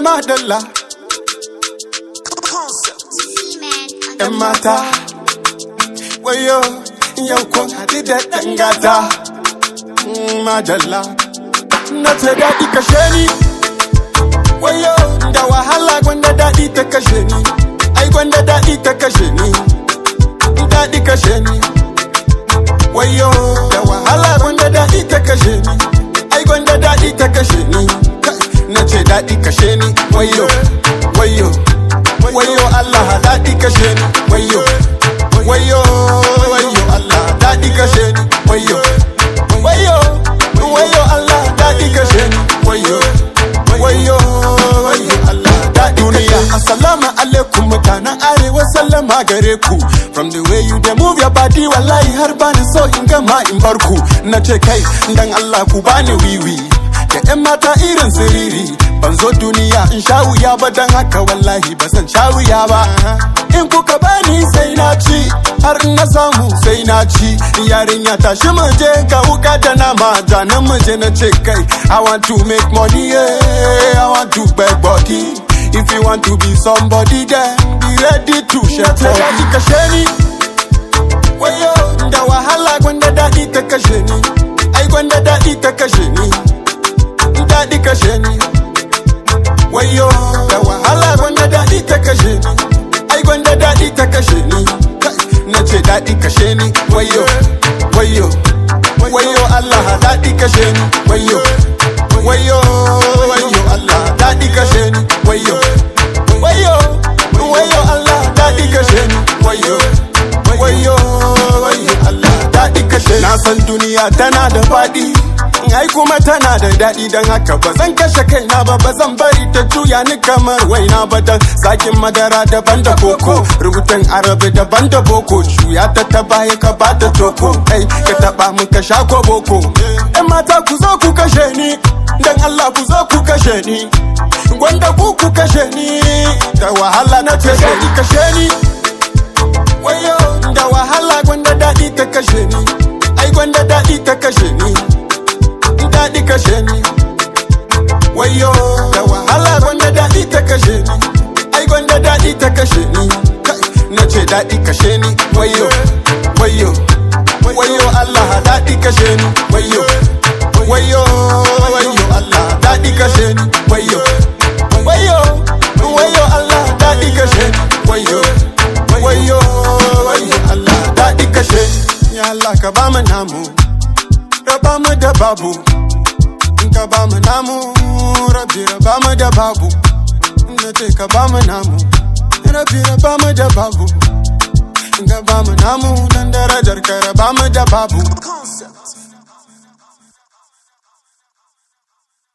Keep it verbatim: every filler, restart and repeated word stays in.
madalla. Yan mata, wayo, yau kun haɗu da ɗan gata. Madalla, na ce daɗi kashe ni. Wayo, da wahala gwanda daɗi ta kashe ni. Ai gwanda daɗi ta kashe ni. Daɗi kashe ni. Wayo, da wahala gwanda daɗi ta kashe ni. Ai gwanda daɗi ta kashe ni. Na ce daɗi kashe ni. Wayo, wayo, wayo Allah daɗi kashe ni. Wayo, wayo, wayo Allah daɗi kashe ni. Wayo, wayo, wayo Allah daɗi kashe ni. Wayo, wayo, wayo Allah daɗi duniya. Assalamu alaikum mutanen arewa sallama gare ku. From the way you dey move your body wallahi har bani so in gama in barku. Na ce kai dan Allah ku bani wiwi da ƴan mata irin siriri. Ban zo duniya in sha wuya ba dan haka wallahi ba zan sha wuya ba. In kuka bani sai na ci har in na samu sai na ci. Yarinya tashi mu je ka wuka da nama janin mu je na ce kai I want to make money, yeah. I want to beg body. If you want to be somebody then be ready to share body. Daɗi kashe ni. Wayo, da wahala gwanda daɗi ta kashe ni. Ai gwanda daɗi ta kashe ni. Daɗi kashe ni. Wayo, da wahala gwanda daɗi ta kashe ni. Ai gwanda daɗi ta kashe ni. Na ce daɗi kashe ni. Wayo, wayo, wayo Allah daɗi kashe ni. Wayo, wayo, wayo Allah daɗi kashe ni. Wayo, wayo, wayo Allah daɗi kashe ni. Wayo, wayo, wayo Allah daɗi kashe ni. Na san duniya tana da faɗi. Ai kuma tana da daɗi don haka ba zan kashe kaina ba ba zan bari ta juya ni kamar waina ba dan zakin madara daban da koko rubutun arabi daban da boko juya ta ta baya ka ba ta toko kai ka taba mun ka sha ko boko ɗan mata ku zo ku kashe ni dan Allah ku zo ku kashe ni gwanda ku ku kashe ni da wahala na ce daɗi kashe ni wayo da wahala gwanda daɗi ta kashe ni ai gwanda daɗi ta kashe ni daɗi kashe ni. Wayo, da wahala gwanda daɗi ta kashe ni. Ai gwanda daɗi ta kashe ni. Na ce daɗi kashe ni. Wayo, wayo, wayo Allah daɗi kashe ni. Wayo, wayo, wayo Allah daɗi kashe ni. Wayo, wayo, wayo Allah daɗi kashe ni. Wayo, wayo, wayo Allah daɗi kashe ni. Ya Allah ka ba mu namu, raba mu da babu. Ka ba mu namu, rabi raba mu da babu. Na ce ka ba mu namu, rabi raba mu da babu. Ka ba mu namu, dan darajar ka raba mu da babu.